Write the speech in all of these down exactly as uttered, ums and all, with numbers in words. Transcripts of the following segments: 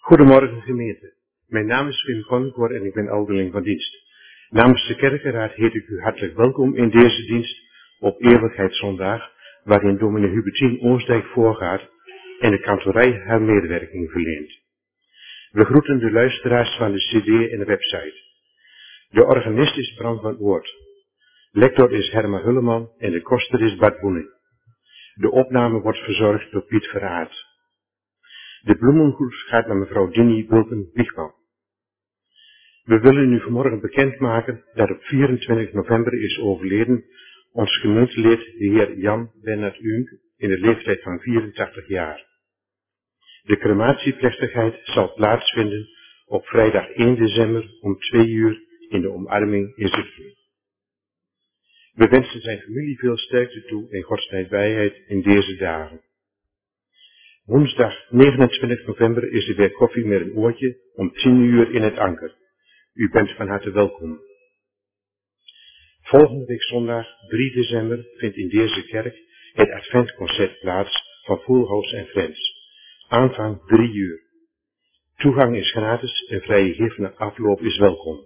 Goedemorgen gemeente. Mijn naam is Wim Konnekoor en ik ben ouderling van dienst. Namens de kerkenraad heet ik u hartelijk welkom in deze dienst op Eeuwigheidszondag, waarin dominee Hubertien Oostdijk voorgaat en de kantorij haar medewerking verleent. We groeten de luisteraars van de cd en de website. De organist is Bram van Oort. Lector is Herma Hulleman en de koster is Bart Boening. De opname wordt verzorgd door Piet Veraert. De bloemengroet gaat naar mevrouw Dini Bulken-Wiegman. We willen u vanmorgen bekendmaken dat op vierentwintig november is overleden ons gemeentelid de heer Jan Bernard Unk in de leeftijd van vierentachtig jaar. De crematieplechtigheid zal plaatsvinden op vrijdag één december om twee uur in de omarming in Zutphen. We wensen zijn familie veel sterkte toe en Gods nabijheid in deze dagen. Woensdag negenentwintig november is er weer koffie met een oortje om tien uur in het Anker. U bent van harte welkom. Volgende week zondag drie december vindt in deze kerk het adventconcert plaats van Full House and Friends. Aanvang drie uur. Toegang is gratis en vrije gif na afloop is welkom.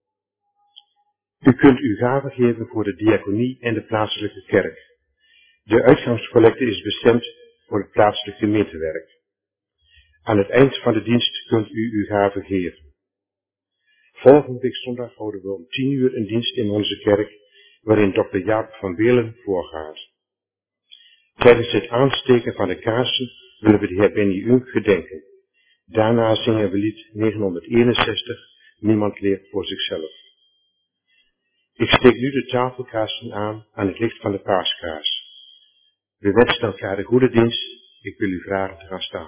U kunt uw gave geven voor de diaconie en de plaatselijke kerk. De uitgangscollecte is bestemd voor het plaatselijke gemeentewerk. Aan het eind van de dienst kunt u uw gave geven. Volgende week zondag houden we om tien uur een dienst in onze kerk, waarin dokter Jaap van Beelen voorgaat. Tijdens het aansteken van de kaarsen willen we de heer Benny Unk gedenken. Daarna zingen we lied negenhonderdeenenzestig, Niemand leeft voor zichzelf. Ik steek nu de tafelkaarsen aan aan het licht van de paaskaars. We wensen elkaar een goede dienst. Ik wil u vragen te gaan staan.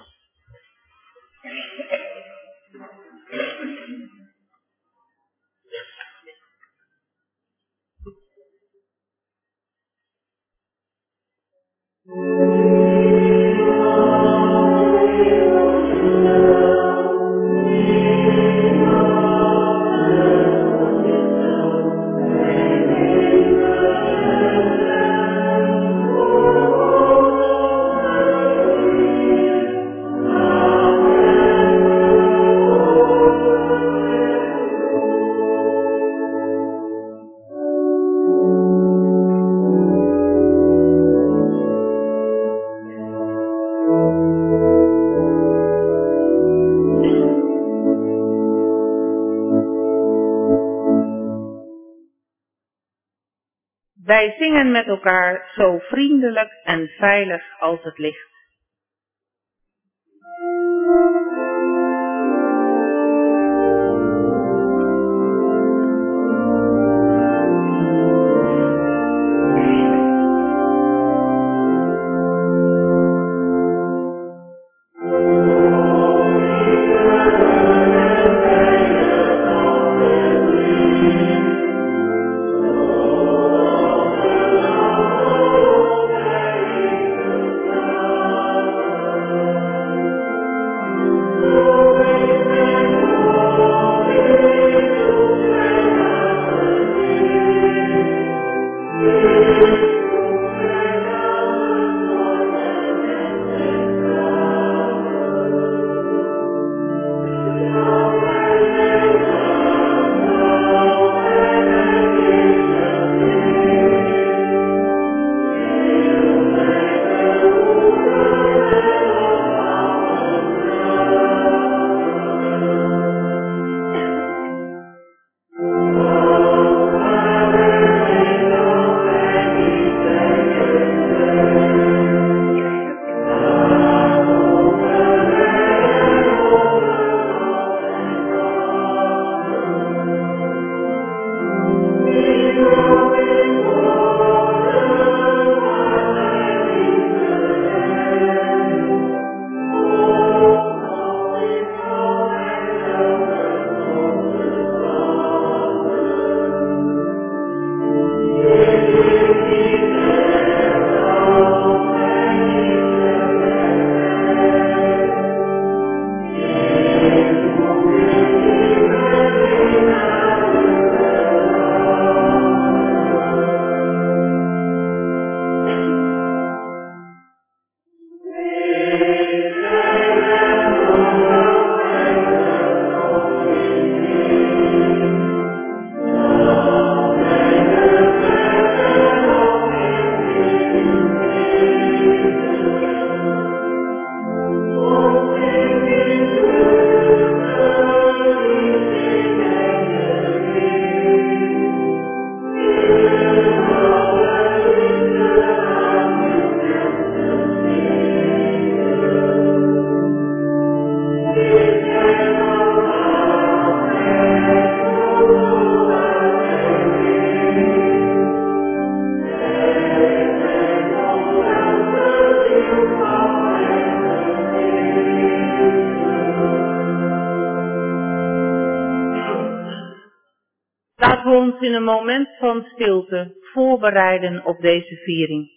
Wij zingen met elkaar zo vriendelijk en veilig als het licht. Oh Laten we ons in een moment van stilte voorbereiden op deze viering.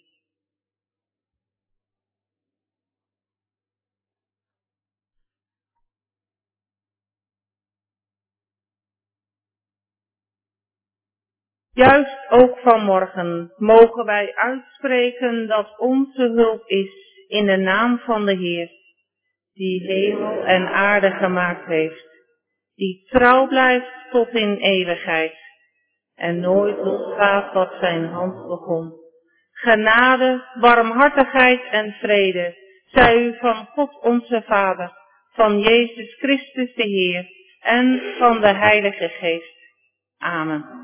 Juist ook vanmorgen mogen wij uitspreken dat onze hulp is in de naam van de Heer, die hemel en aarde gemaakt heeft, die trouw blijft tot in eeuwigheid en nooit losgaat wat zijn hand begon. Genade, barmhartigheid en vrede zij u van God onze Vader, van Jezus Christus de Heer en van de Heilige Geest. Amen.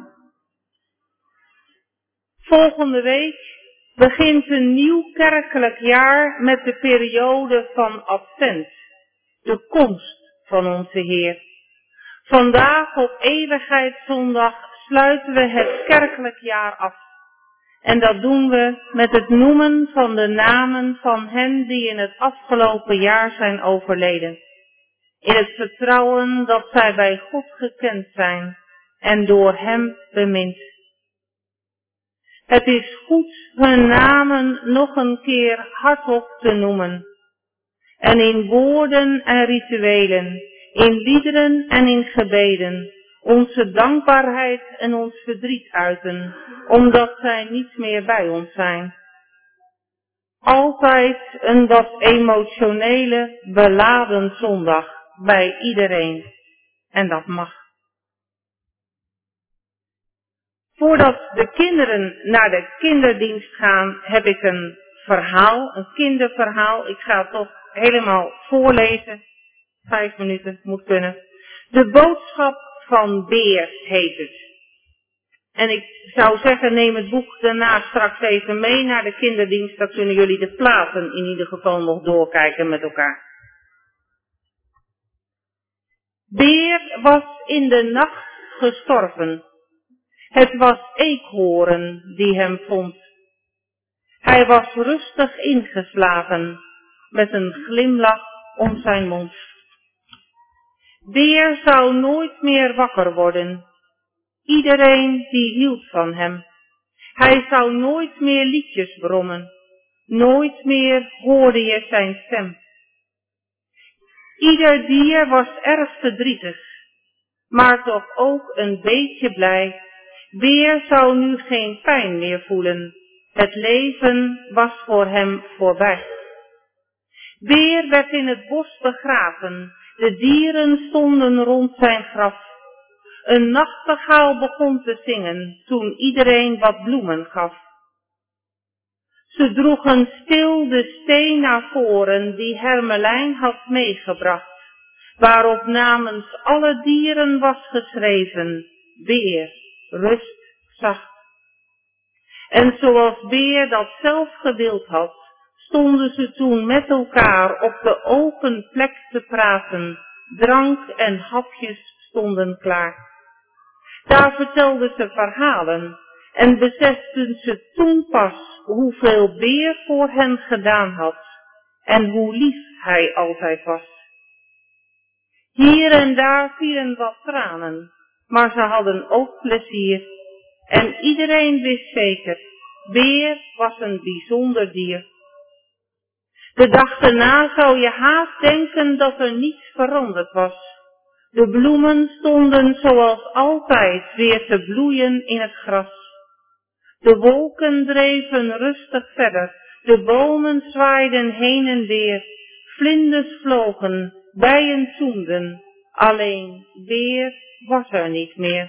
Volgende week begint een nieuw kerkelijk jaar met de periode van Advent, de komst van onze Heer. Vandaag op Eeuwigheidszondag sluiten we het kerkelijk jaar af. En dat doen we met het noemen van de namen van hen die in het afgelopen jaar zijn overleden. In het vertrouwen dat zij bij God gekend zijn en door Hem bemind. Het is goed hun namen nog een keer hardop te noemen. En in woorden en rituelen, in liederen en in gebeden, onze dankbaarheid en ons verdriet uiten, omdat zij niet meer bij ons zijn. Altijd een wat emotionele, beladen zondag bij iedereen. En dat mag. Voordat de kinderen naar de kinderdienst gaan, heb ik een verhaal, een kinderverhaal. Ik ga het toch helemaal voorlezen. Vijf minuten moet kunnen. De boodschap van Beer heet het. En ik zou zeggen, neem het boek daarna straks even mee naar de kinderdienst. Dan kunnen jullie de platen in ieder geval nog doorkijken met elkaar. Beer was in de nacht gestorven. Het was Eekhoorn die hem vond. Hij was rustig ingeslapen, met een glimlach om zijn mond. Beer zou nooit meer wakker worden. Iedereen die hield van hem. Hij zou nooit meer liedjes brommen. Nooit meer hoorde je zijn stem. Ieder dier was erg verdrietig, maar toch ook een beetje blij. Beer zou nu geen pijn meer voelen. Het leven was voor hem voorbij. Beer werd in het bos begraven. De dieren stonden rond zijn graf. Een nachtegaal begon te zingen toen iedereen wat bloemen gaf. Ze droegen stil de steen naar voren die Hermelijn had meegebracht, waarop namens alle dieren was geschreven: Beer, rust zacht. En zoals Beer dat zelf gewild had, stonden ze toen met elkaar op de open plek te praten. Drank en hapjes stonden klaar. Daar vertelden ze verhalen en beseften ze toen pas hoeveel Beer voor hen gedaan had en hoe lief hij altijd was. Hier en daar vielen wat tranen, maar ze hadden ook plezier. En iedereen wist zeker, Beer was een bijzonder dier. De dag daarna zou je haast denken dat er niets veranderd was. De bloemen stonden zoals altijd weer te bloeien in het gras. De wolken dreven rustig verder, de bomen zwaaiden heen en weer, vlinders vlogen, bijen zoemden, alleen Beer was er niet meer.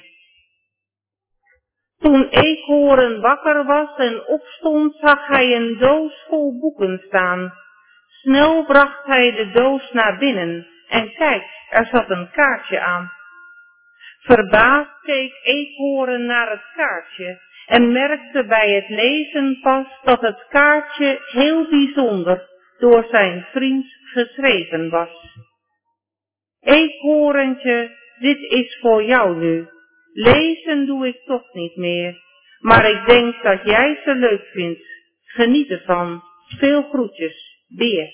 Toen Eekhoorn wakker was en opstond, zag hij een doos vol boeken staan. Snel bracht hij de doos naar binnen en kijk, er zat een kaartje aan. Verbaasd keek Eekhoorn naar het kaartje en merkte bij het lezen pas dat het kaartje heel bijzonder door zijn vriend geschreven was. Eekhoorntje, dit is voor jou nu. Lezen doe ik toch niet meer, maar ik denk dat jij ze leuk vindt. Geniet ervan. Veel groetjes, Beer.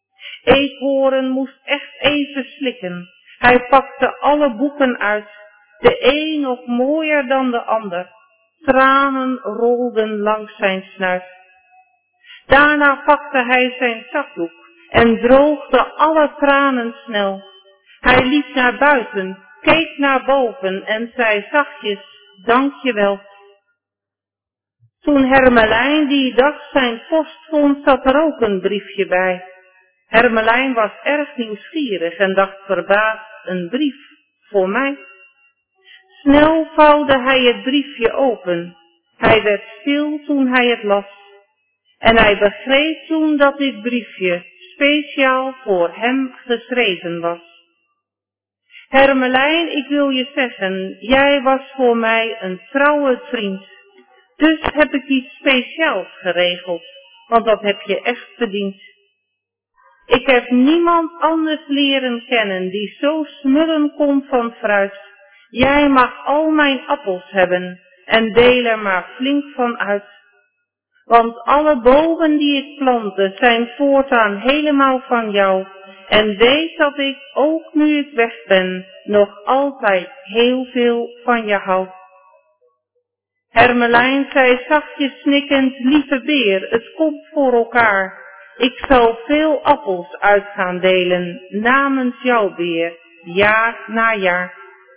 Eekhoorn moest echt even slikken. Hij pakte alle boeken uit, De een nog mooier dan de ander. Tranen rolden langs zijn snuit. Daarna pakte hij zijn zakdoek en droogde alle tranen snel. Hij liep naar buiten, keek naar boven en zei zachtjes, dankjewel. Toen Hermelijn die dag zijn post vond, zat er ook een briefje bij. Hermelijn was erg nieuwsgierig en dacht verbaasd, een brief voor mij. Snel vouwde hij het briefje open. Hij werd stil toen hij het las. En hij begreep toen dat dit briefje speciaal voor hem geschreven was. Hermelijn, ik wil je zeggen, jij was voor mij een trouwe vriend. Dus heb ik iets speciaals geregeld, want dat heb je echt verdiend. Ik heb niemand anders leren kennen die zo smullen kon van fruit. Jij mag al mijn appels hebben en deel er maar flink van uit. Want alle bomen die ik plantte zijn voortaan helemaal van jou. En weet dat ik, ook nu ik weg ben, nog altijd heel veel van je hou. Hermelijn zei zachtjes snikkend, lieve beer, het komt voor elkaar. Ik zal veel appels uit gaan delen, namens jou beer, jaar na jaar.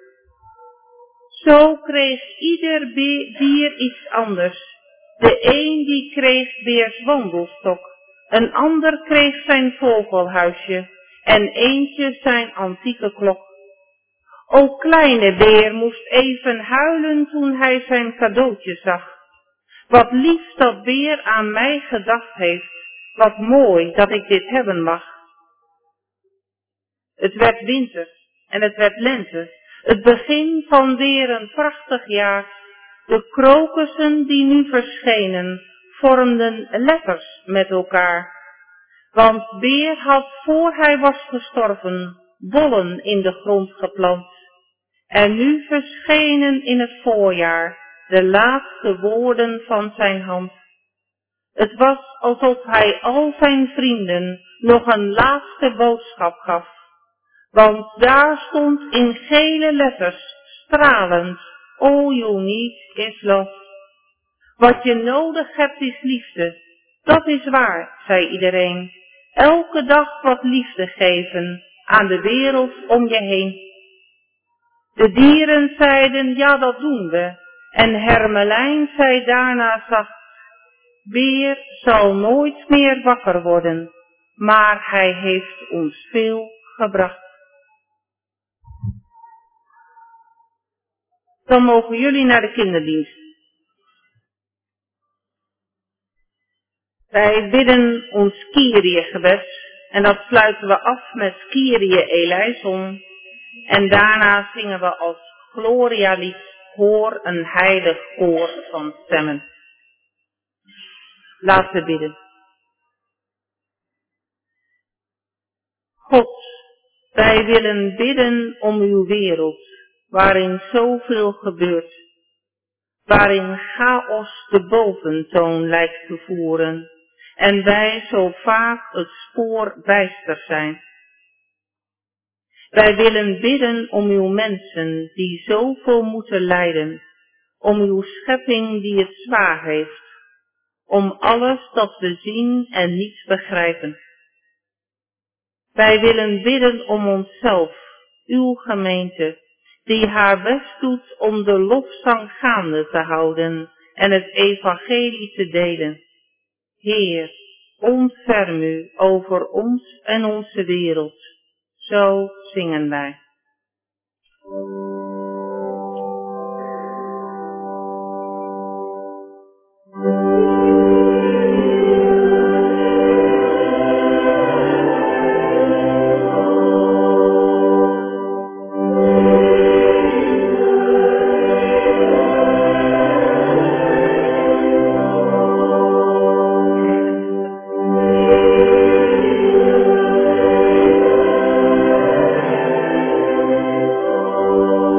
Zo kreeg ieder dier iets anders. De een die kreeg beers wandelstok, een ander kreeg zijn vogelhuisje en eentje zijn antieke klok. O kleine beer moest even huilen toen hij zijn cadeautje zag. Wat lief dat beer aan mij gedacht heeft, wat mooi dat ik dit hebben mag. Het werd winter en het werd lente, het begin van weer een prachtig jaar. De krokussen die nu verschenen, vormden letters met elkaar. Want beer had voor hij was gestorven, bollen in de grond geplant. En nu verschenen in het voorjaar de laatste woorden van zijn hand. Het was alsof hij al zijn vrienden nog een laatste boodschap gaf. Want daar stond in gele letters, stralend, all you need is love. Wat je nodig hebt is liefde. Dat is waar, zei iedereen. Elke dag wat liefde geven aan de wereld om je heen. De dieren zeiden, ja dat doen we. En Hermelijn zei daarna zacht, beer zal nooit meer wakker worden, maar hij heeft ons veel gebracht. Dan mogen jullie naar de kinderdienst. Wij bidden ons Kyrie-gebed en dat sluiten we af met Kyrie eleison. En daarna zingen we als Gloria-lied, hoor een heilig koor van stemmen. Laten we bidden. God, wij willen bidden om uw wereld, waarin zoveel gebeurt, waarin chaos de boventoon lijkt te voeren en wij zo vaak het spoor bijster zijn. Wij willen bidden om uw mensen die zoveel moeten lijden, om uw schepping die het zwaar heeft, om alles dat we zien en niet begrijpen. Wij willen bidden om onszelf, uw gemeente, die haar best doet om de lofzang gaande te houden en het evangelie te delen. Heer, ontferm u over ons en onze wereld. Zo zingen wij. Oh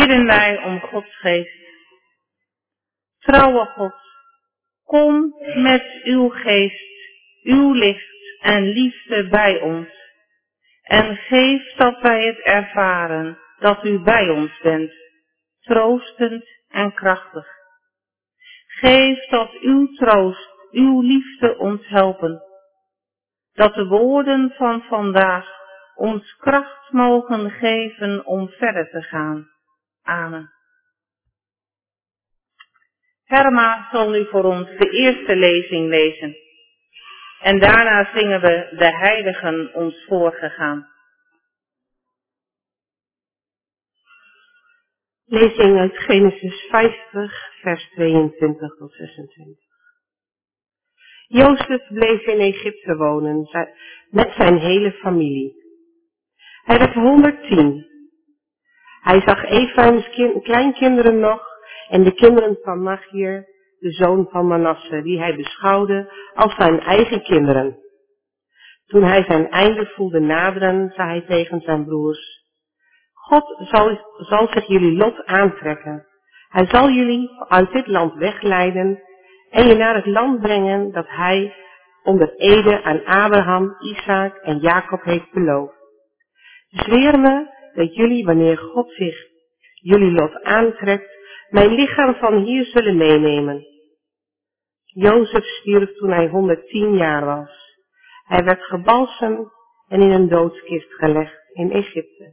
bidden wij om Gods geest. Trouwe God, kom met uw geest, uw licht en liefde bij ons. En geef dat wij het ervaren, dat u bij ons bent, troostend en krachtig. Geef dat uw troost, uw liefde ons helpen. Dat de woorden van vandaag ons kracht mogen geven om verder te gaan. Amen. Herma zal nu voor ons de eerste lezing lezen. En daarna zingen we de heiligen ons voorgegaan. Lezing uit Genesis vijftig, vers tweeëntwintig tot zesentwintig. Jozef bleef in Egypte wonen met zijn hele familie. Hij werd honderdtien. Hij zag Efraims kind, kleinkinderen nog en de kinderen van Machir, de zoon van Manasse, die hij beschouwde als zijn eigen kinderen. Toen hij zijn einde voelde naderen, zei hij tegen zijn broers: God zal, zal zich jullie lot aantrekken. Hij zal jullie uit dit land wegleiden en je naar het land brengen dat hij onder ede aan Abraham, Isaac en Jacob heeft beloofd. Zweer me dat jullie, wanneer God zich jullie lot aantrekt, mijn lichaam van hier zullen meenemen. Jozef stierf toen hij honderdtien jaar was. Hij werd gebalsemd en in een doodskist gelegd in Egypte.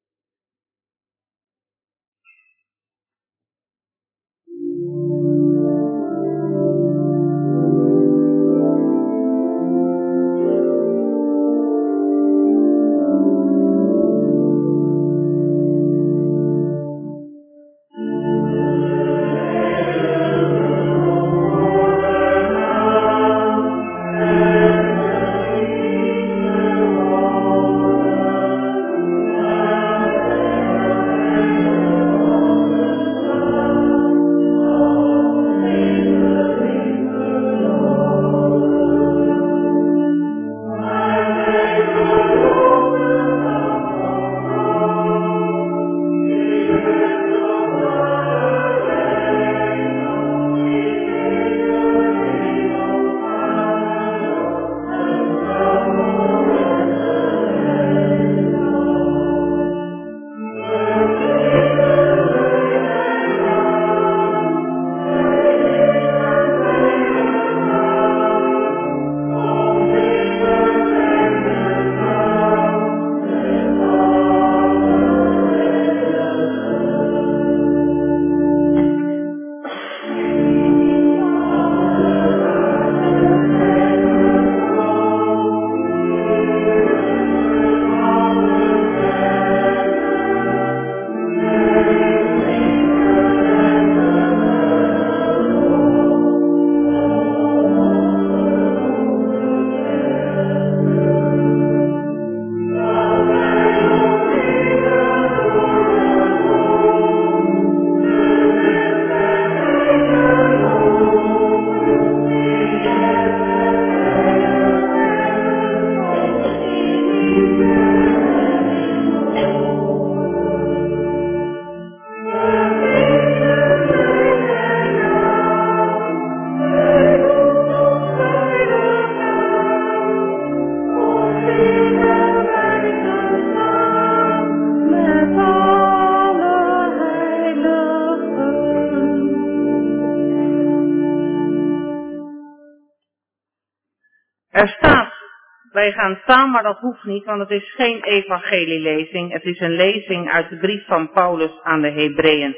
Er staat, wij gaan staan, maar dat hoeft niet, want het is geen evangelielezing. Het is een lezing uit de brief van Paulus aan de Hebreeën.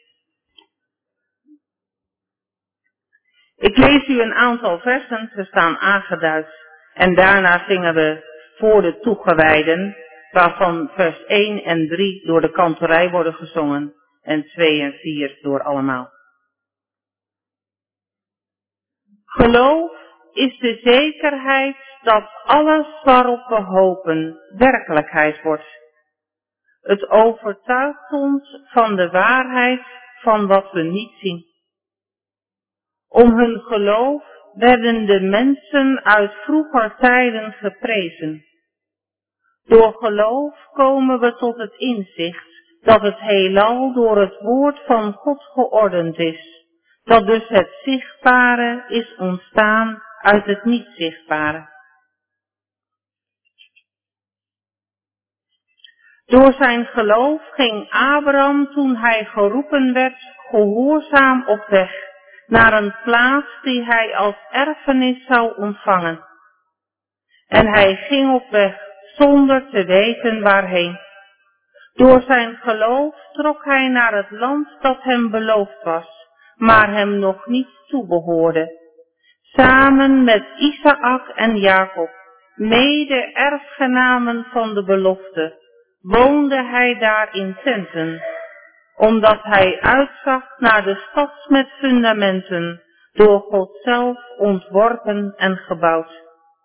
Ik lees u een aantal versen, ze staan aangeduid. En daarna zingen we voor de toegewijden, waarvan vers één en drie door de kantorij worden gezongen en twee en vier door allemaal. Geloof is de zekerheid dat alles waarop we hopen werkelijkheid wordt. Het overtuigt ons van de waarheid van wat we niet zien. Om hun geloof werden de mensen uit vroeger tijden geprezen. Door geloof komen we tot het inzicht dat het heelal door het woord van God geordend is, dat dus het zichtbare is ontstaan uit het niet zichtbare. Door zijn geloof ging Abraham, toen hij geroepen werd, gehoorzaam op weg naar een plaats die hij als erfenis zou ontvangen. En hij ging op weg zonder te weten waarheen. Door zijn geloof trok hij naar het land dat hem beloofd was, maar hem nog niet toebehoorde. Samen met Isaak en Jacob, mede erfgenamen van de belofte, woonde hij daar in tenten, omdat hij uitzag naar de stad met fundamenten, door God zelf ontworpen en gebouwd.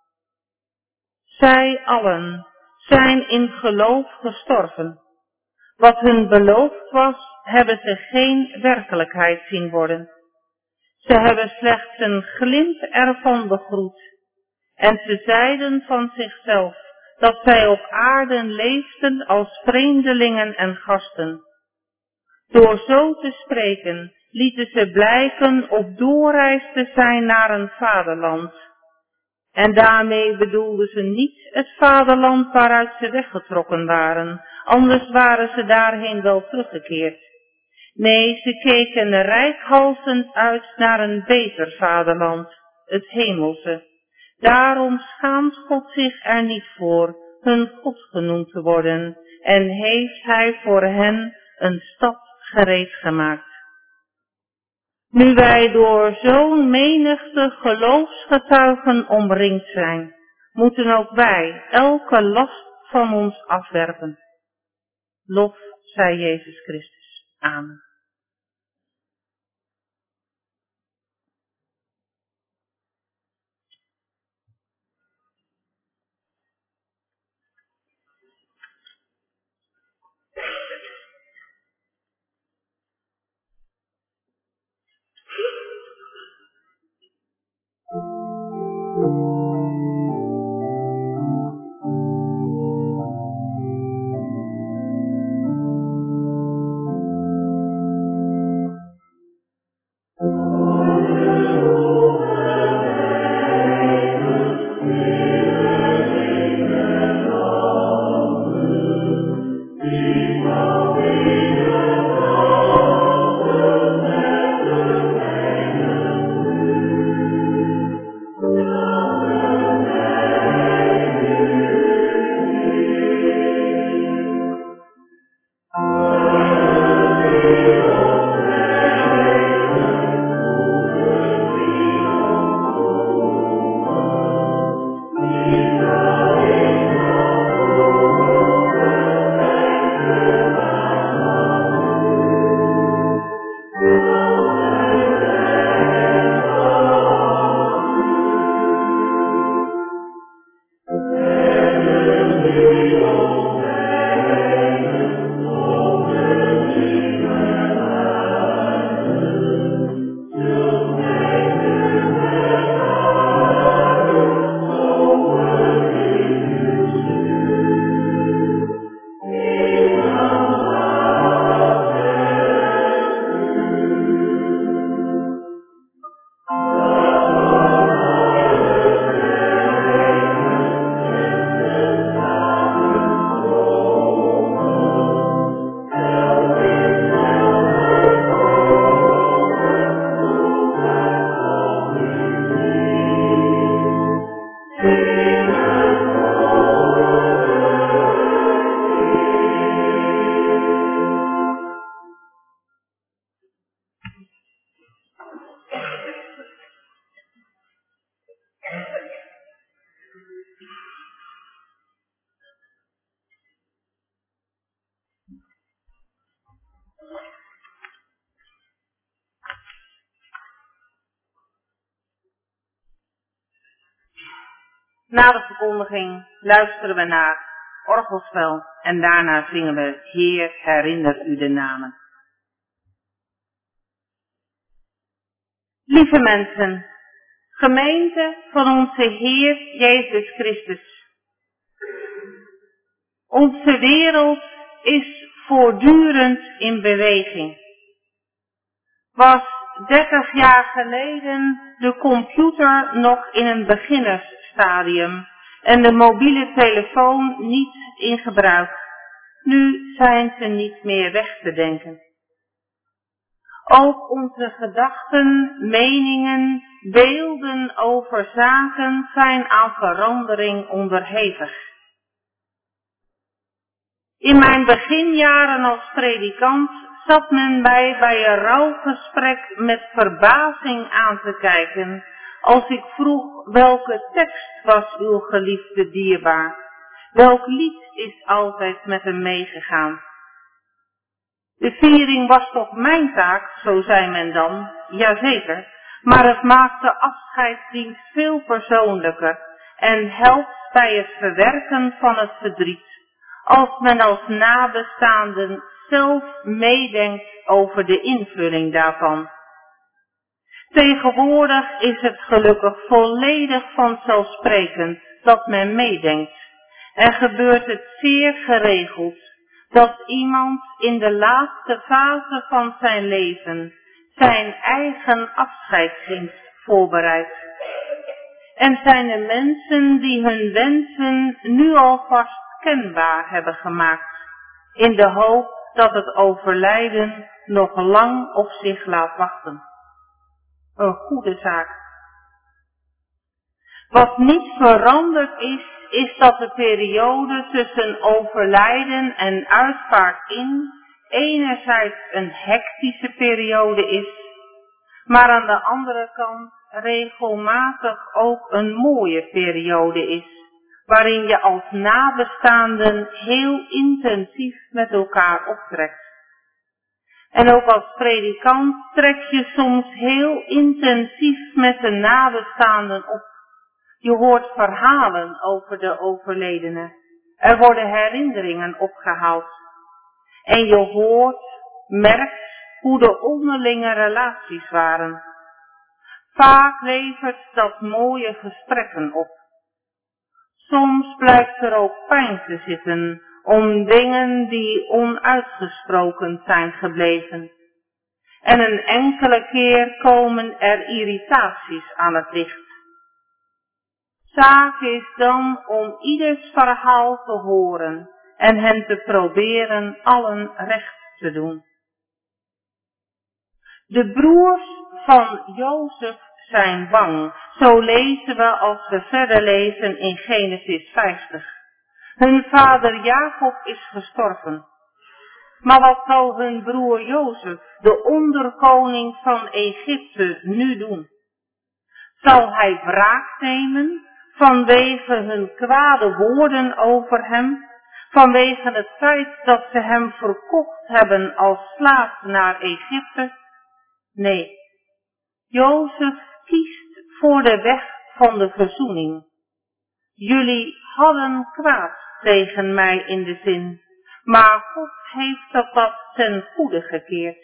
Zij allen zijn in geloof gestorven. Wat hun beloofd was, hebben ze geen werkelijkheid zien worden. Ze hebben slechts een glimp ervan begroet. En ze zeiden van zichzelf dat zij op aarde leefden als vreemdelingen en gasten. Door zo te spreken lieten ze blijken op doorreis te zijn naar een vaderland. En daarmee bedoelden ze niet het vaderland waaruit ze weggetrokken waren, anders waren ze daarheen wel teruggekeerd. Nee, ze keken reikhalzend uit naar een beter vaderland, het hemelse. Daarom schaamt God zich er niet voor hun God genoemd te worden en heeft hij voor hen een stad gereed gemaakt. Nu wij door zo'n menigte geloofsgetuigen omringd zijn, moeten ook wij elke last van ons afwerpen. Lof zij Jezus Christus. Amen. Na de verkondiging luisteren we naar orgelspel en daarna zingen we Heer, herinner u de namen. Lieve mensen, gemeente van onze Heer Jezus Christus. Onze wereld is voortdurend in beweging. Was dertig jaar geleden de computer nog in een beginnersstadium en de mobiele telefoon niet in gebruik. Nu zijn ze niet meer weg te denken. Ook onze gedachten, meningen, beelden over zaken zijn aan verandering onderhevig. In mijn beginjaren als predikant zat men mij bij een rouwgesprek met verbazing aan te kijken als ik vroeg welke tekst was uw geliefde dierbaar. Welk lied is altijd met hem meegegaan? De viering was toch mijn taak, zo zei men dan, jazeker, maar het maakt de afscheidsdienst veel persoonlijker en helpt bij het verwerken van het verdriet, als men als nabestaanden zelf meedenkt over de invulling daarvan. Tegenwoordig is het gelukkig volledig vanzelfsprekend dat men meedenkt en gebeurt het zeer geregeld dat iemand in de laatste fase van zijn leven zijn eigen afscheidsdienst voorbereidt. En zijn er mensen die hun wensen nu alvast kenbaar hebben gemaakt, in de hoop dat het overlijden nog lang op zich laat wachten. Een goede zaak. Wat niet veranderd is, is dat de periode tussen overlijden en uitvaart in enerzijds een hectische periode is, maar aan de andere kant regelmatig ook een mooie periode is, waarin je als nabestaanden heel intensief met elkaar optrekt. En ook als predikant trek je soms heel intensief met de nabestaanden op. Je hoort verhalen over de overledene. Er worden herinneringen opgehaald. En je hoort, merkt hoe de onderlinge relaties waren. Vaak levert dat mooie gesprekken op. Soms blijkt er ook pijn te zitten om dingen die onuitgesproken zijn gebleven. En een enkele keer komen er irritaties aan het licht. Zaak is dan om ieders verhaal te horen en hen te proberen allen recht te doen. De broers van Jozef zijn bang, zo lezen we als we verder lezen in Genesis vijftig. Hun vader Jacob is gestorven. Maar wat zal hun broer Jozef, de onderkoning van Egypte, nu doen? Zal hij wraak nemen vanwege hun kwade woorden over hem, vanwege het feit dat ze hem verkocht hebben als slaaf naar Egypte? Nee, Jozef kiest voor de weg van de verzoening. Jullie hadden kwaad tegen mij in de zin, maar God heeft dat dat ten goede gekeerd.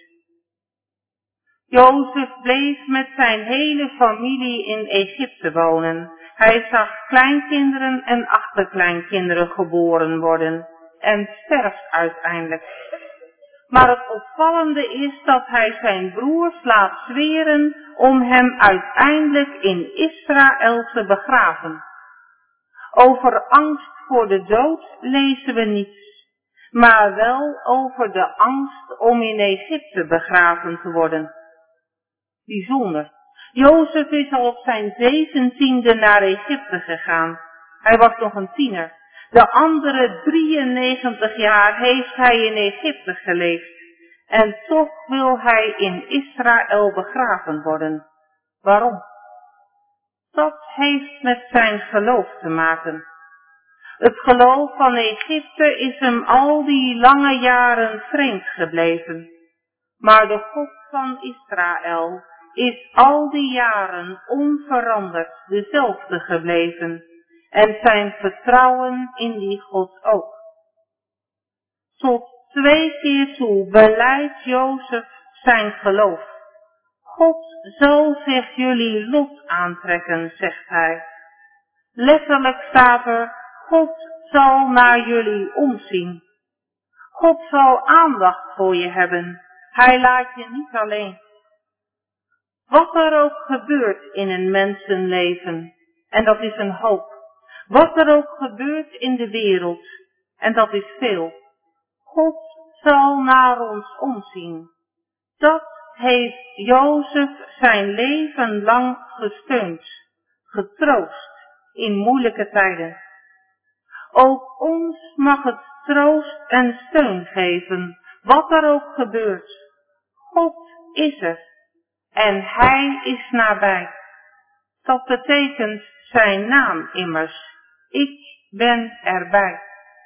Jozef bleef met zijn hele familie in Egypte wonen. Hij zag kleinkinderen en achterkleinkinderen geboren worden en sterft uiteindelijk. Maar het opvallende is dat hij zijn broers laat zweren om hem uiteindelijk in Israël te begraven. Over angst voor de dood lezen we niets, maar wel over de angst om in Egypte begraven te worden. Bijzonder. Jozef is al op zijn zeventiende naar Egypte gegaan. Hij was nog een tiener. De andere drieënnegentig jaar heeft hij in Egypte geleefd. En toch wil hij in Israël begraven worden. Waarom? Dat heeft met zijn geloof te maken. Het geloof van Egypte is hem al die lange jaren vreemd gebleven. Maar de God van Israël is al die jaren onveranderd dezelfde gebleven. En zijn vertrouwen in die God ook. Tot twee keer toe beleidt Jozef zijn geloof. God zal zich jullie lot aantrekken, zegt hij. Letterlijk staat er, God zal naar jullie omzien. God zal aandacht voor je hebben. Hij laat je niet alleen. Wat er ook gebeurt in een mensenleven, en dat is een hoop. Wat er ook gebeurt in de wereld, en dat is veel. God zal naar ons omzien. Dat heeft Jozef zijn leven lang gesteund, getroost in moeilijke tijden. Ook ons mag het troost en steun geven, wat er ook gebeurt. God is er en Hij is nabij. Dat betekent zijn naam immers. Ik ben erbij.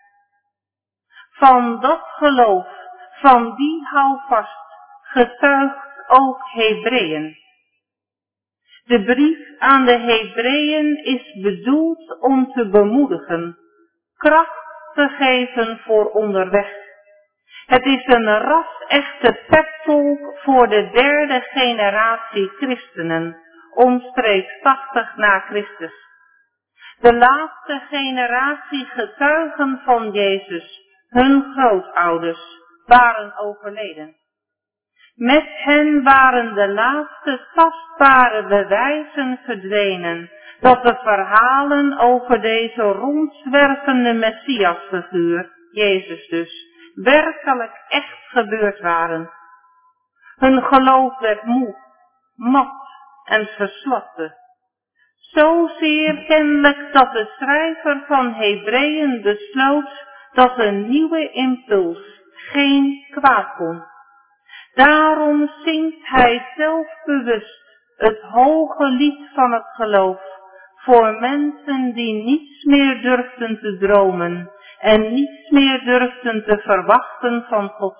Van dat geloof, van die houvast, getuigt ook Hebreeën. De brief aan de Hebreeën is bedoeld om te bemoedigen, kracht te geven voor onderweg. Het is een ras-echte pep-talk voor de derde generatie christenen, omstreeks tachtig na Christus. De laatste generatie getuigen van Jezus, hun grootouders, waren overleden. Met hen waren de laatste tastbare bewijzen verdwenen dat de verhalen over deze rondzwervende Messiasfiguur, Jezus dus, werkelijk echt gebeurd waren. Hun geloof werd moe, mat en verslapte. Zozeer kennelijk dat de schrijver van Hebreeën besloot dat een nieuwe impuls geen kwaad kon. Daarom zingt hij zelfbewust het hoge lied van het geloof voor mensen die niets meer durfden te dromen en niets meer durfden te verwachten van God.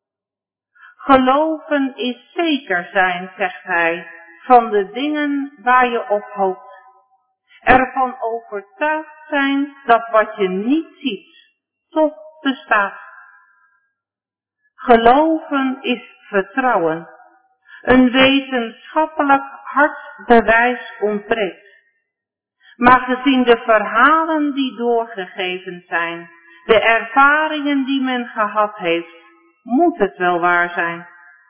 Geloven is zeker zijn, zegt hij, van de dingen waar je op hoopt. Ervan overtuigd zijn dat wat je niet ziet, toch bestaat. Geloven is vertrouwen. Een wetenschappelijk hard bewijs ontbreekt. Maar gezien de verhalen die doorgegeven zijn, de ervaringen die men gehad heeft, moet het wel waar zijn.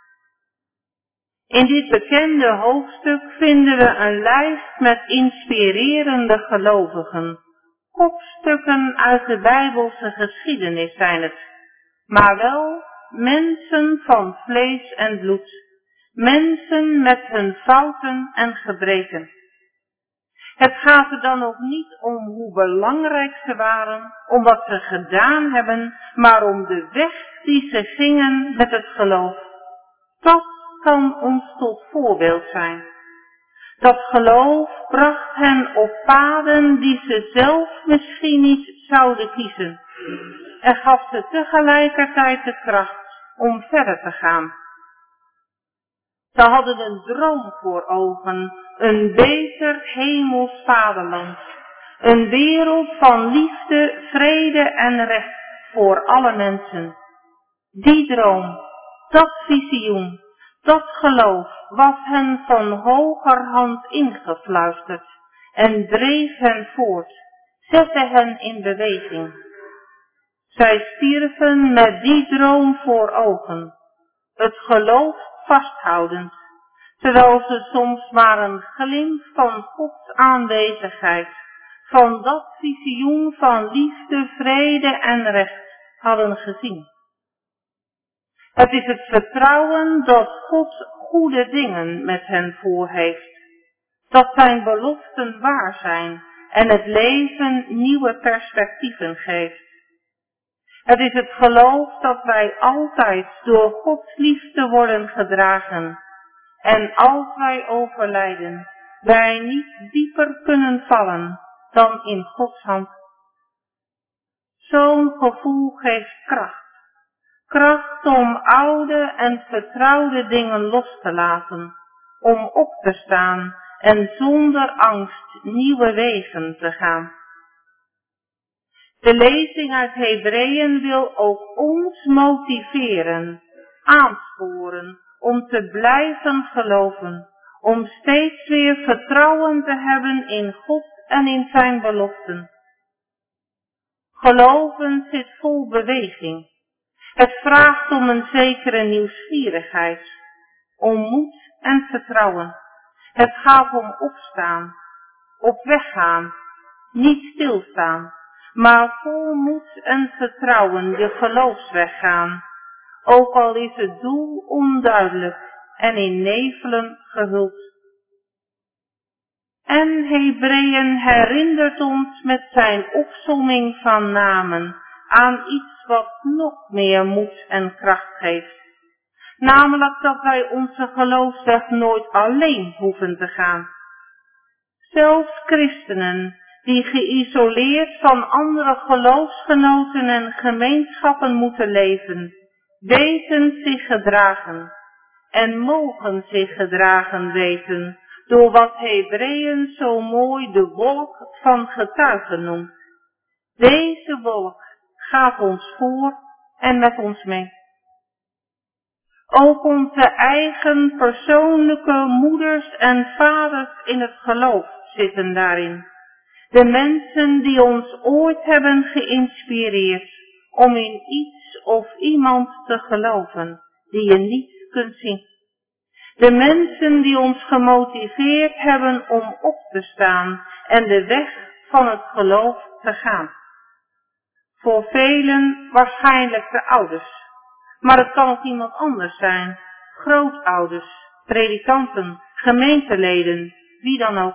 In dit bekende hoofdstuk vinden we een lijst met inspirerende gelovigen. Kopstukken uit de Bijbelse geschiedenis zijn het, maar wel mensen van vlees en bloed, mensen met hun fouten en gebreken. Het gaat er dan ook niet om hoe belangrijk ze waren, om wat ze gedaan hebben, maar om de weg die ze gingen met het geloof. Dat kan ons tot voorbeeld zijn. Dat geloof bracht hen op paden die ze zelf misschien niet zouden kiezen. En gaf ze tegelijkertijd de kracht om verder te gaan. Ze hadden een droom voor ogen, een beter hemels vaderland. Een wereld van liefde, vrede en recht voor alle mensen. Die droom, dat visioen, dat geloof was hen van hogerhand ingefluisterd en dreef hen voort, zette hen in beweging. Zij stierven met die droom voor ogen, het geloof vasthoudend, terwijl ze soms maar een glimp van Gods aanwezigheid, van dat visioen van liefde, vrede en recht hadden gezien. Het is het vertrouwen dat God goede dingen met hen voor heeft, dat zijn beloften waar zijn en het leven nieuwe perspectieven geeft. Het is het geloof dat wij altijd door Gods liefde worden gedragen en als wij overlijden, wij niet dieper kunnen vallen dan in Gods hand. Zo'n gevoel geeft kracht. Kracht om oude en vertrouwde dingen los te laten, om op te staan en zonder angst nieuwe wegen te gaan. De lezing uit Hebreeën wil ook ons motiveren, aansporen om te blijven geloven, om steeds weer vertrouwen te hebben in God en in zijn beloften. Geloven zit vol beweging. Het vraagt om een zekere nieuwsgierigheid, om moed en vertrouwen. Het gaat om opstaan, op weg gaan, niet stilstaan, maar vol moed en vertrouwen je geloofsweg gaan, ook al is het doel onduidelijk en in nevelen gehuld. En Hebreeën herinnert ons met zijn opsomming van namen aan iets wat nog meer moed en kracht geeft. Namelijk dat wij onze geloofsweg nooit alleen hoeven te gaan. Zelfs christenen die geïsoleerd van andere geloofsgenoten en gemeenschappen moeten leven, weten zich gedragen en mogen zich gedragen weten door wat Hebreeën zo mooi de wolk van getuigen noemt. Deze wolk gaat ons voor en met ons mee. Ook onze eigen persoonlijke moeders en vaders in het geloof zitten daarin. De mensen die ons ooit hebben geïnspireerd om in iets of iemand te geloven die je niet kunt zien. De mensen die ons gemotiveerd hebben om op te staan en de weg van het geloof te gaan. Voor velen waarschijnlijk de ouders, maar het kan ook iemand anders zijn. Grootouders, predikanten, gemeenteleden, wie dan ook.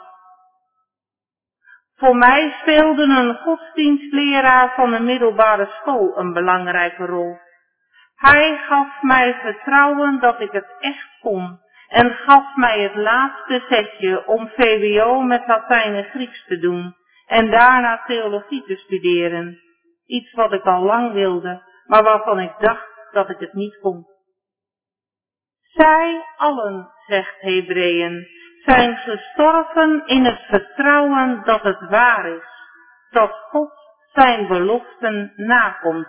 Voor mij speelde een godsdienstleraar van een middelbare school een belangrijke rol. Hij gaf mij vertrouwen dat ik het echt kon en gaf mij het laatste zetje om V W O met Latijn en Grieks te doen en daarna theologie te studeren. Iets wat ik al lang wilde, maar waarvan ik dacht dat ik het niet kon. Zij allen, zegt Hebreeën, zijn gestorven in het vertrouwen dat het waar is, dat God zijn beloften nakomt.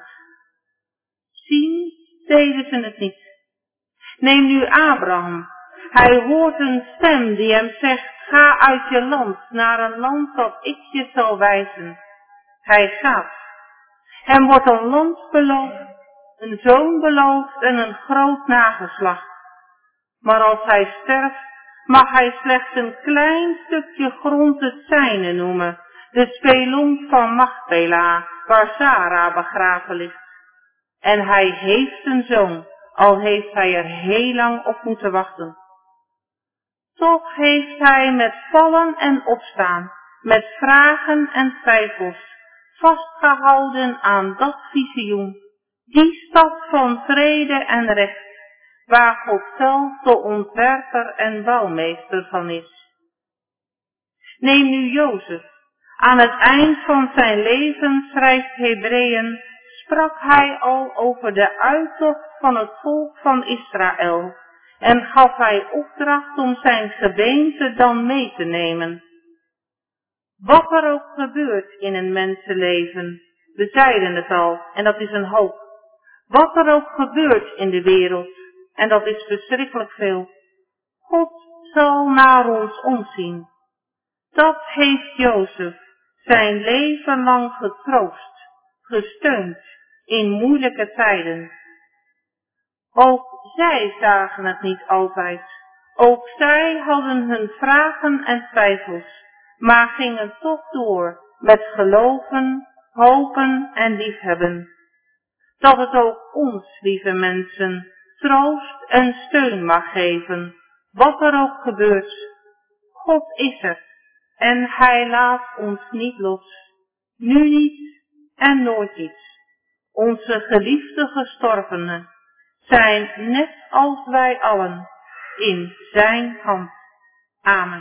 Zien deden ze het niet. Neem nu Abraham. Hij hoort een stem die hem zegt, ga uit je land naar een land dat ik je zal wijzen. Hij gaat. Hem wordt een land beloofd, een zoon beloofd en een groot nageslacht. Maar als hij sterft, mag hij slechts een klein stukje grond het zijne noemen, de spelonk van Machpela, waar Sarah begraven ligt. En hij heeft een zoon, al heeft hij er heel lang op moeten wachten. Toch heeft hij met vallen en opstaan, met vragen en twijfels, vastgehouden aan dat visioen, die stad van vrede en recht, waar God zelf de ontwerper en bouwmeester van is. Neem nu Jozef. Aan het eind van zijn leven, schrijft Hebreeën, sprak hij al over de uittocht van het volk van Israël en gaf hij opdracht om zijn gebeente dan mee te nemen. Wat er ook gebeurt in een mensenleven, we zeiden het al, en dat is een hoop. Wat er ook gebeurt in de wereld, en dat is verschrikkelijk veel. God zal naar ons omzien. Dat heeft Jozef zijn leven lang getroost, gesteund in moeilijke tijden. Ook zij zagen het niet altijd. Ook zij hadden hun vragen en twijfels, maar gingen toch door met geloven, hopen en liefhebben. Dat het ook ons, lieve mensen, troost en steun mag geven, wat er ook gebeurt. God is er en hij laat ons niet los, nu niet en nooit niet. Onze geliefde gestorvenen zijn net als wij allen in zijn hand. Amen.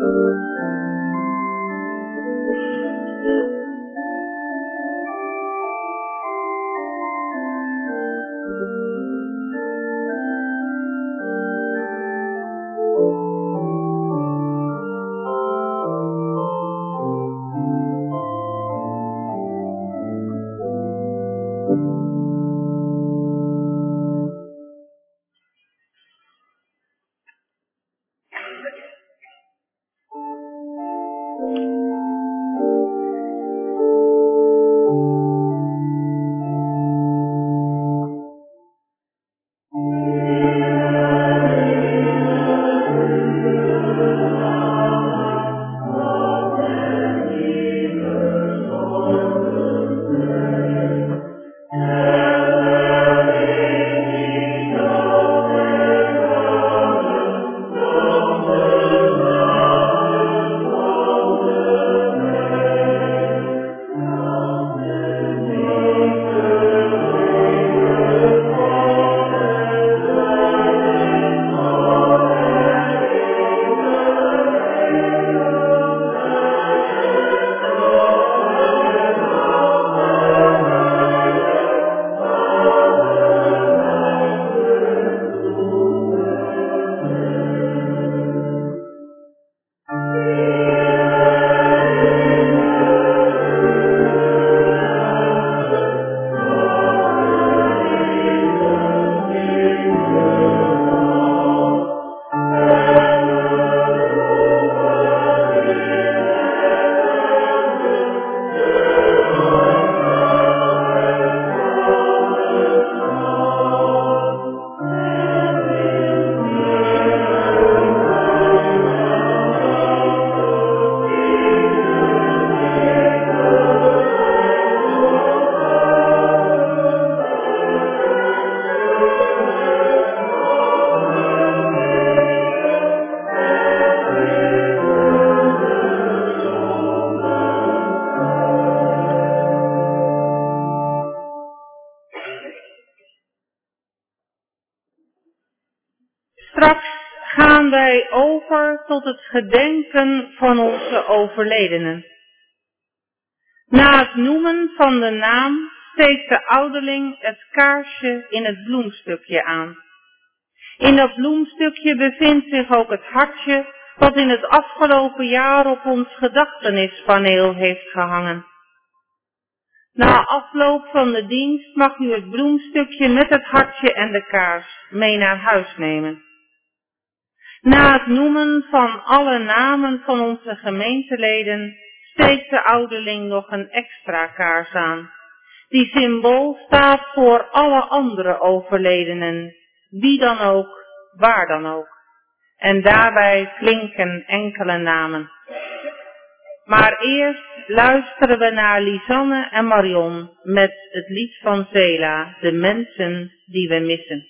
Straks gaan wij over tot het gedenken van onze overledenen. Na het noemen van de naam steekt de ouderling het kaarsje in het bloemstukje aan. In dat bloemstukje bevindt zich ook het hartje wat in het afgelopen jaar op ons gedachtenispaneel heeft gehangen. Na afloop van de dienst mag u het bloemstukje met het hartje en de kaars mee naar huis nemen. Na het noemen van alle namen van onze gemeenteleden steekt de ouderling nog een extra kaars aan, die symbool staat voor alle andere overledenen, wie dan ook, waar dan ook. En daarbij klinken enkele namen. Maar eerst luisteren we naar Lisanne en Marion met het lied van Zela, de mensen die we missen.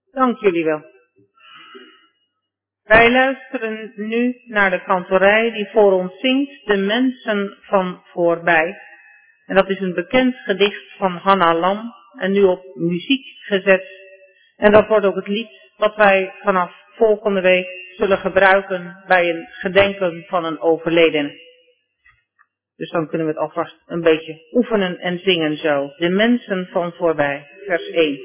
Dank jullie wel. Wij luisteren nu naar de kantorij die voor ons zingt De Mensen van Voorbij. En dat is een bekend gedicht van Hanna Lam en nu op muziek gezet. En dat wordt ook het lied dat wij vanaf volgende week zullen gebruiken bij een gedenken van een overledene. Dus dan kunnen we het alvast een beetje oefenen en zingen zo. De Mensen van Voorbij, vers één.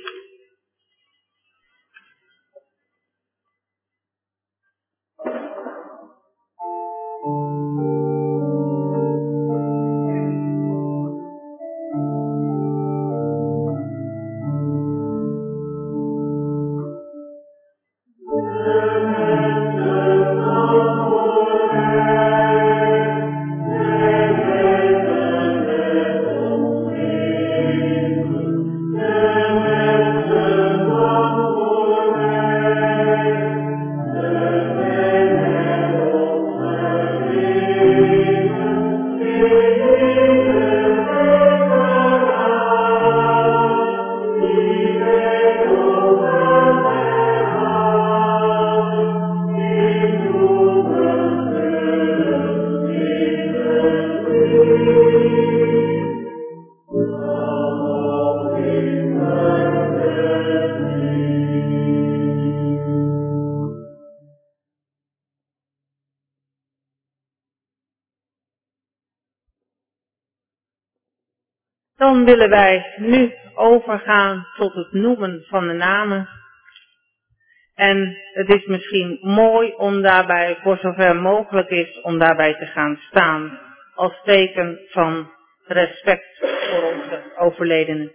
Dan willen wij nu overgaan tot het noemen van de namen. En het is misschien mooi om daarbij, voor zover mogelijk is, om daarbij te gaan staan. Als teken van respect voor onze overledenen.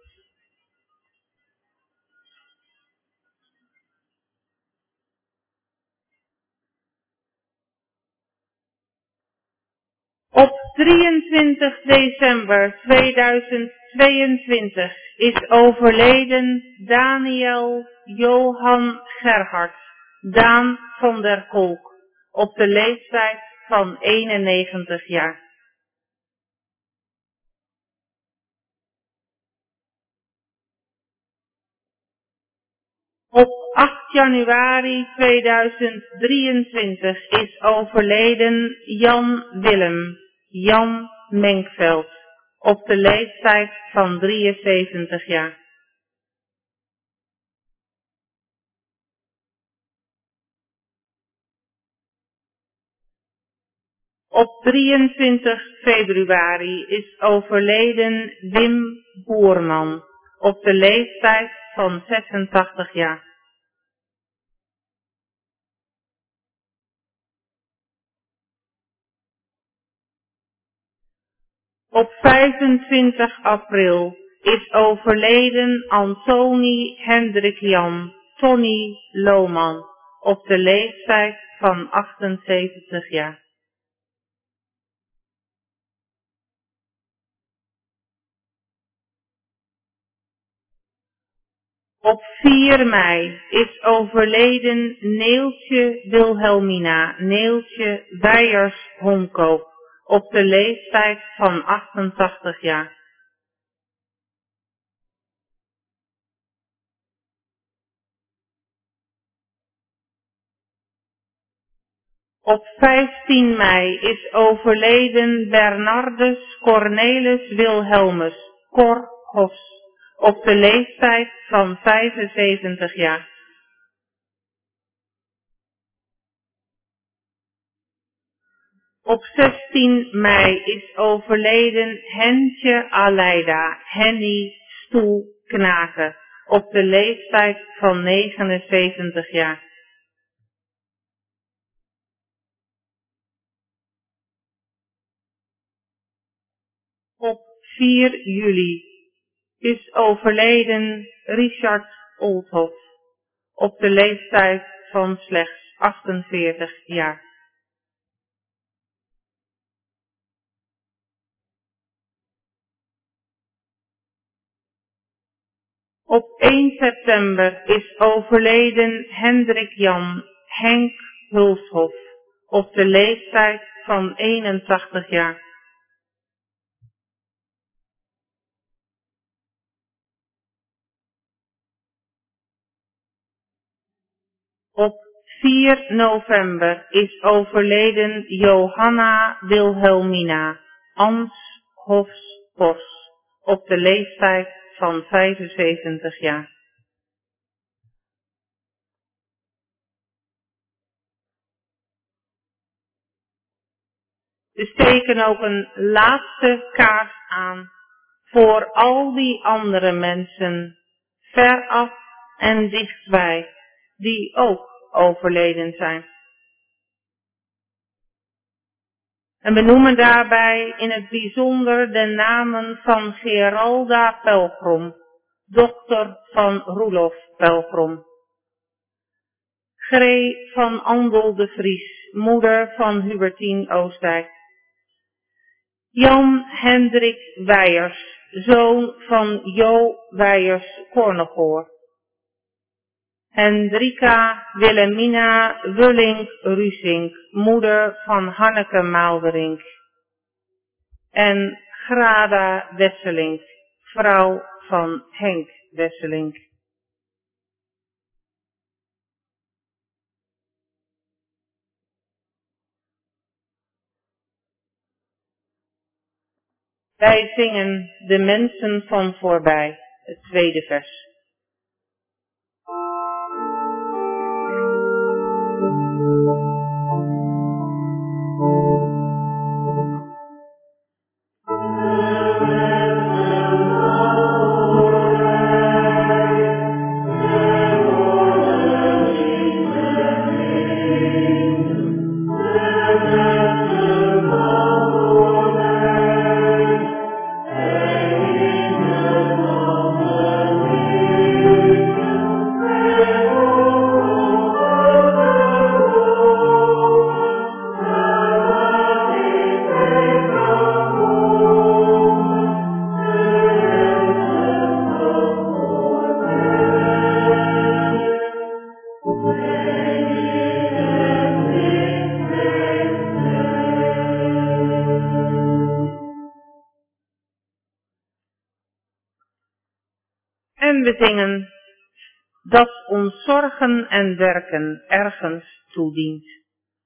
Op drieëntwintig december tweeduizend tweeëntwintig is overleden Daniel Johan Gerhard, Daan van der Kolk, op de leeftijd van eenennegentig jaar. Op acht januari tweeduizend drieëntwintig is overleden Jan Willem, Jan Menkveld, op de leeftijd van drieënzeventig jaar. Op drieëntwintig februari is overleden Wim Boerman, op de leeftijd van zesentachtig jaar. Op vijfentwintig april is overleden Antoni Hendrik Jan, Tony Lohman, op de leeftijd van achtenzeventig jaar. Op vier mei is overleden Neeltje Wilhelmina, Neeltje Weijers Honkoop, op de leeftijd van achtentachtig jaar. Op vijftien mei is overleden Bernardus Cornelis Wilhelmus, Cor Hofs, op de leeftijd van vijfenzeventig jaar. Op zestien mei is overleden Hentje Aleida, Henny Stoel Knaken, op de leeftijd van negenenzeventig jaar. Op vier juli is overleden Richard Oldhoff, op de leeftijd van slechts achtenveertig jaar. Op één september is overleden Hendrik Jan Henk Hulshoff, op de leeftijd van eenentachtig jaar. vier november is overleden Johanna Wilhelmina Anshofs-Pos op de leeftijd van vijfenzeventig jaar. We steken ook een laatste kaars aan voor al die andere mensen, veraf en dichtbij, die ook overleden zijn. En we noemen daarbij in het bijzonder de namen van Geralda Pelgrom, dochter van Roelof Pelgrom. Gree van Andel de Vries, moeder van Hubertien Oostdijk. Jan Hendrik Weijers, zoon van Jo Weijers Kornegoor. Hendrika Wilhelmina Wullink-Rusink, moeder van Hanneke Maalderink. En Grada Wesselink, vrouw van Henk Wesselink. Wij zingen de mensen van voorbij, het tweede vers. En we zingen dat ons zorgen en werken ergens toedient.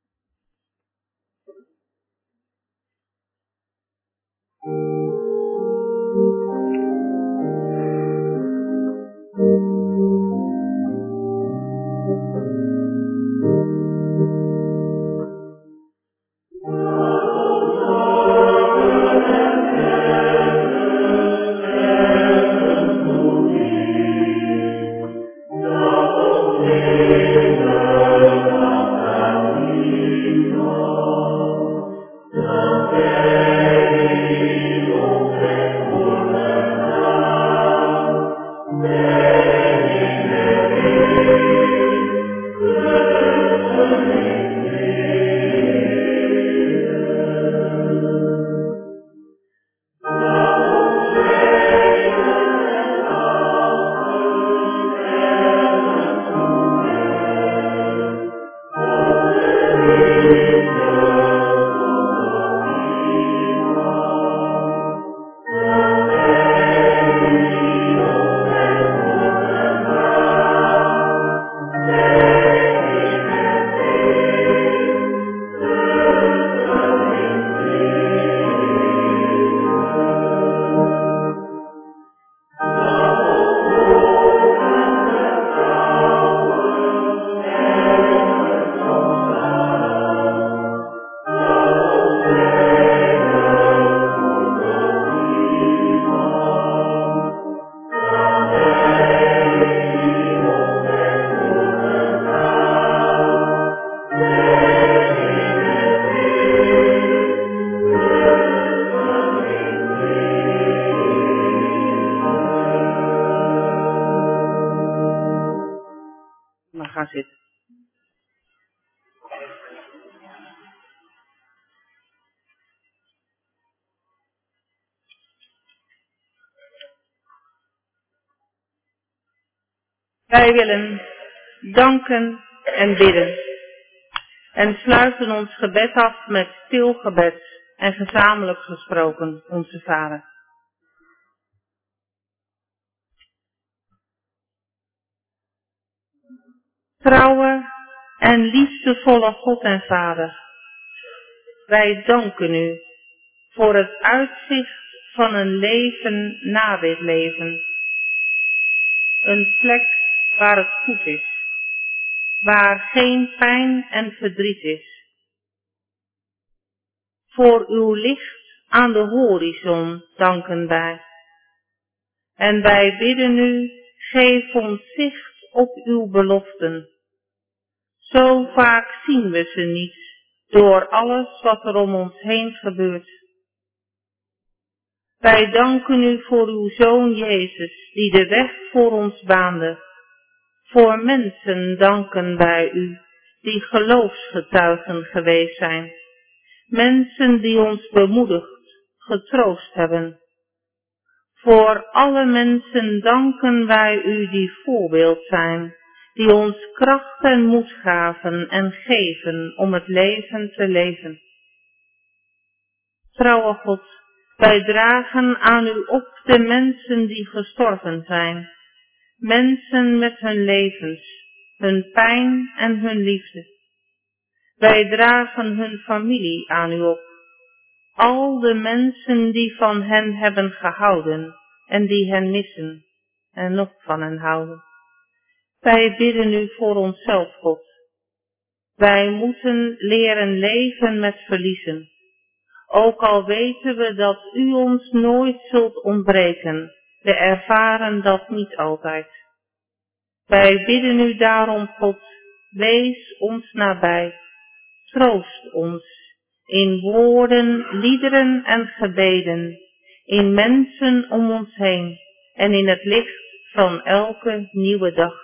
Maar ga zitten. Wij willen danken en bidden en sluiten ons gebed af met stil gebed en gezamenlijk gesproken, onze Vader. Trouwe en liefdevolle God en Vader, wij danken u voor het uitzicht van een leven na dit leven. Een plek waar het goed is, waar geen pijn en verdriet is. Voor uw licht aan de horizon danken wij. En wij bidden u, geef ons zicht op uw beloften. Zo vaak zien we ze niet, door alles wat er om ons heen gebeurt. Wij danken u voor uw Zoon Jezus, die de weg voor ons baande. Voor mensen danken wij u, die geloofsgetuigen geweest zijn. Mensen die ons bemoedigd, getroost hebben. Voor alle mensen danken wij u die voorbeeld zijn, die ons kracht en moed gaven en geven om het leven te leven. Trouwe God, wij dragen aan u op de mensen die gestorven zijn, mensen met hun levens, hun pijn en hun liefde. Wij dragen hun familie aan u op, al de mensen die van hen hebben gehouden en die hen missen en nog van hen houden. Wij bidden u voor onszelf, God. Wij moeten leren leven met verliezen. Ook al weten we dat u ons nooit zult ontbreken, we ervaren dat niet altijd. Wij bidden u daarom, God, wees ons nabij, troost ons, in woorden, liederen en gebeden, in mensen om ons heen en in het licht van elke nieuwe dag.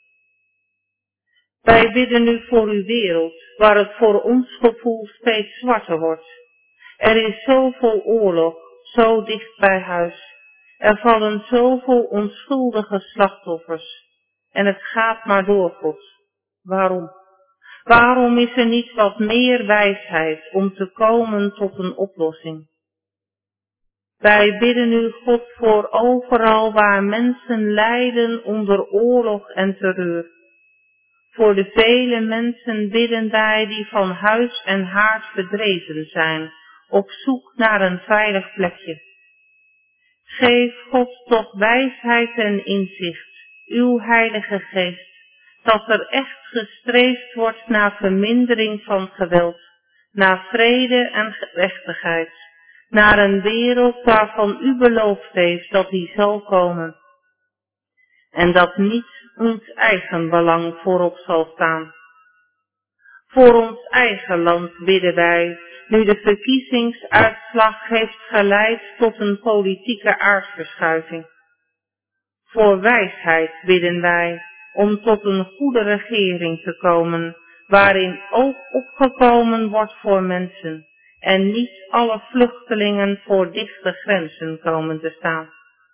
Wij bidden u voor uw wereld, waar het voor ons gevoel steeds zwarter wordt. Er is zoveel oorlog, zo dicht bij huis. Er vallen zoveel onschuldige slachtoffers. En het gaat maar door, God. Waarom? Waarom is er niet wat meer wijsheid om te komen tot een oplossing? Wij bidden u, God, voor overal waar mensen lijden onder oorlog en terreur. Voor de vele mensen bidden wij die van huis en haard verdreven zijn, op zoek naar een veilig plekje. Geef God toch wijsheid en inzicht, uw Heilige Geest, dat er echt gestreefd wordt naar vermindering van geweld, naar vrede en gerechtigheid, naar een wereld waarvan u beloofd heeft dat die zal komen. En dat niet ons eigen belang voorop zal staan. Voor ons eigen land bidden wij, nu de verkiezingsuitslag heeft geleid tot een politieke aardverschuiving. Voor wijsheid bidden wij, om tot een goede regering te komen, waarin ook opgekomen wordt voor mensen, en niet alle vluchtelingen voor dichte grenzen komen te staan.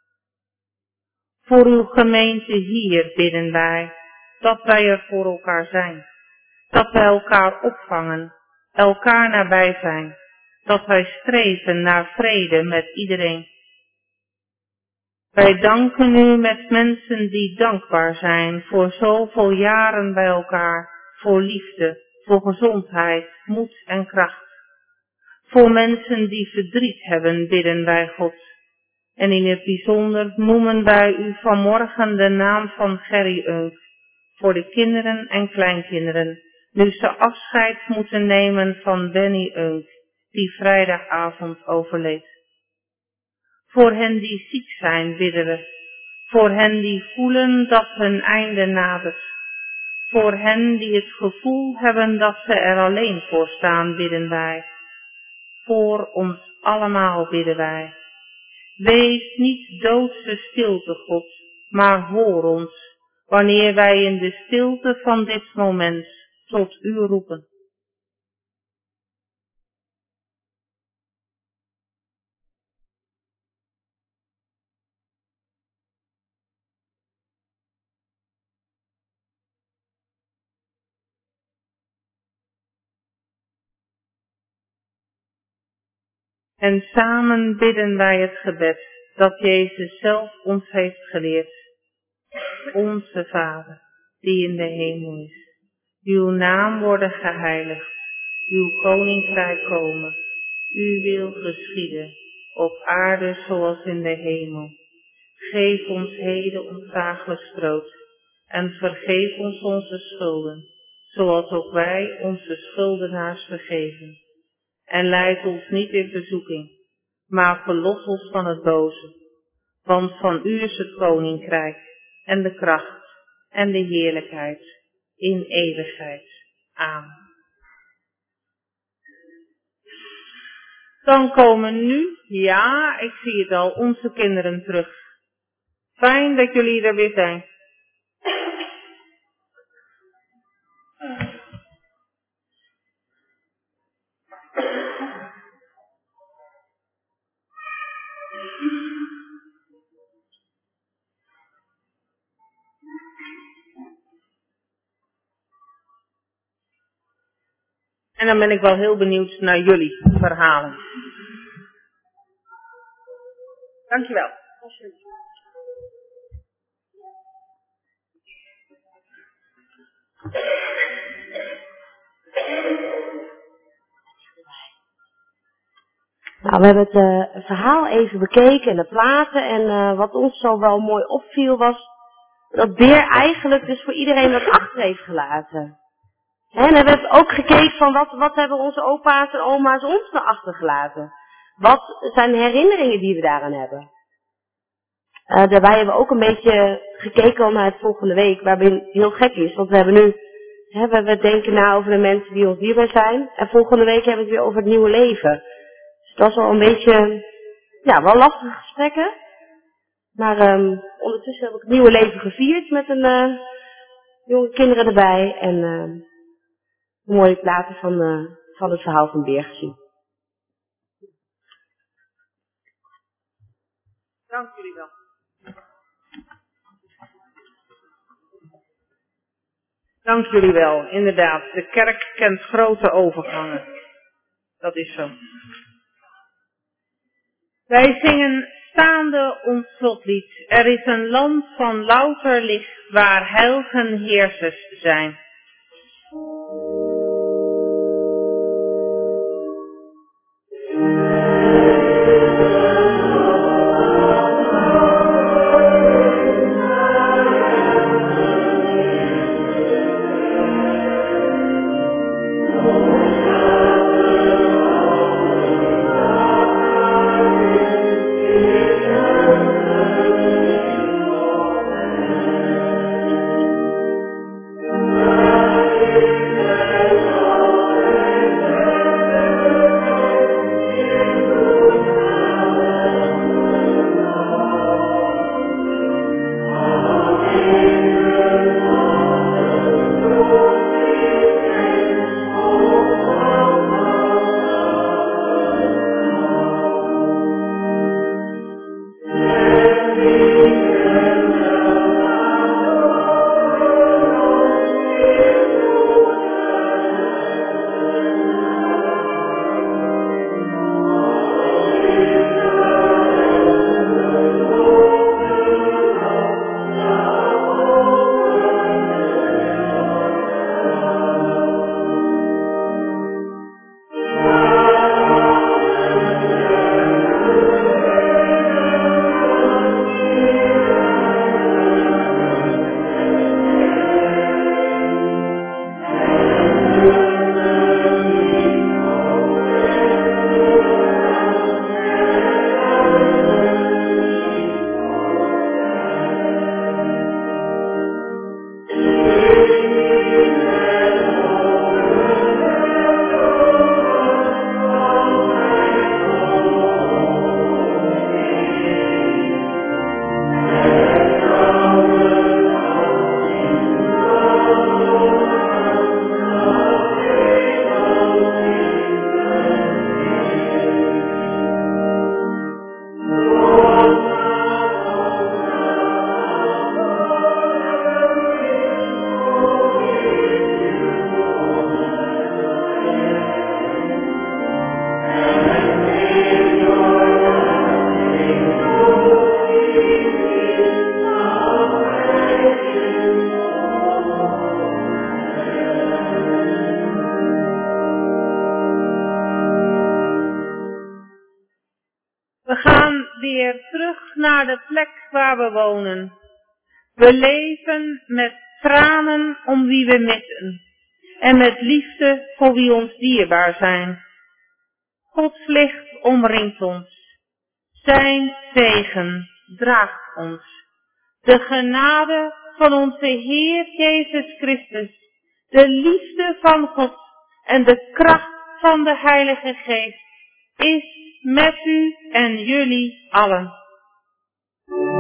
Voor uw gemeente hier bidden wij, dat wij er voor elkaar zijn, dat wij elkaar opvangen, elkaar nabij zijn, dat wij streven naar vrede met iedereen. Wij danken u met mensen die dankbaar zijn voor zoveel jaren bij elkaar, voor liefde, voor gezondheid, moed en kracht. Voor mensen die verdriet hebben bidden wij God. En in het bijzonder noemen wij u vanmorgen de naam van Gerry Eunk, voor de kinderen en kleinkinderen, nu ze afscheid moeten nemen van Benny Eunk, die vrijdagavond overleed. Voor hen die ziek zijn bidden we, voor hen die voelen dat hun einde nadert, voor hen die het gevoel hebben dat ze er alleen voor staan bidden wij, voor ons allemaal bidden wij. Wees niet doodse stilte, God, maar hoor ons, wanneer wij in de stilte van dit moment tot u roepen. En samen bidden wij het gebed dat Jezus zelf ons heeft geleerd. Onze Vader, die in de hemel is, Uw naam worden geheiligd, uw koninkrijk komen. Uw wil geschieden, op aarde zoals in de hemel. Geef ons heden ons dagelijks brood en vergeef ons onze schulden, zoals ook wij onze schuldenaars vergeven. En leid ons niet in verzoeking, maar verlos ons van het boze. Want van u is het koninkrijk en de kracht en de heerlijkheid in eeuwigheid. Amen. Dan komen nu, ja, ik zie het al, onze kinderen terug. Fijn dat jullie er weer zijn. En dan ben ik wel heel benieuwd naar jullie verhalen. Dankjewel. Nou, we hebben het uh, verhaal even bekeken en de platen en uh, wat ons zo wel mooi opviel was dat Beer eigenlijk dus voor iedereen wat achter heeft gelaten. He, en we hebben ook gekeken van wat, wat hebben onze opa's en oma's ons nou achtergelaten. Wat zijn de herinneringen die we daaraan hebben. Uh, daarbij hebben we ook een beetje gekeken naar het volgende week, waarbij heel gek is, want we hebben nu, he, we, we denken na over de mensen die ons dierbaar zijn en volgende week hebben we het weer over het nieuwe leven. Dus dat was wel een beetje, ja, wel lastige gesprekken. Maar um, ondertussen heb ik het nieuwe leven gevierd met een uh, jonge kinderen erbij en uh, een mooie platen van, uh, van het verhaal van Beer gezien. Dank jullie wel. Dank jullie wel, inderdaad. De kerk kent grote overgangen. Dat is zo. Wij zingen staande ons slotlied. Er is een land van louter licht waar heilige heersers zijn. Amen. weer terug naar de plek waar we wonen. We leven met tranen om wie we missen en met liefde voor wie ons dierbaar zijn. Gods licht omringt ons. Zijn zegen draagt ons. De genade van onze Heer Jezus Christus, de liefde van God en de kracht van de Heilige Geest is met u en jullie allen.